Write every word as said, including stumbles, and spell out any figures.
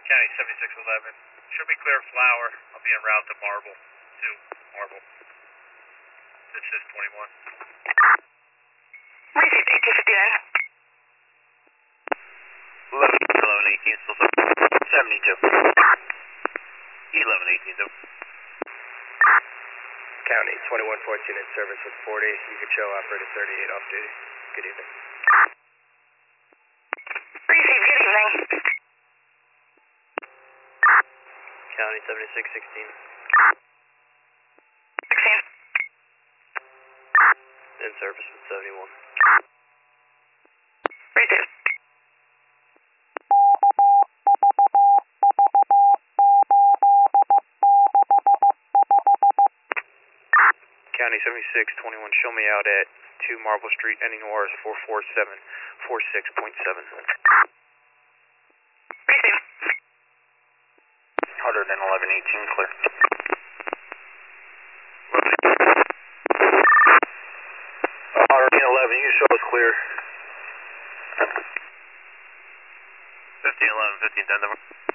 County seventy-six eleven. Should be clear of Flower. I'll be en route to Marble. To Marble. This is twenty-one. Received eighteen fifty-nine. eleven eighteen, still seventy-two. eleven eighteen, though. County twenty-one fourteen in service with forty. You can show operator thirty-eight off duty. Good evening. Received, good evening. County seventy-six sixteen. sixteen. In service with seventy-one. Received. County seventy-six twenty-one, show me out at two Marble Street, ending O R is four four seven four six point seven. Received. one eleven eighteen, clear. one eleven, you show us clear. fifteen eleven, fifteen ten,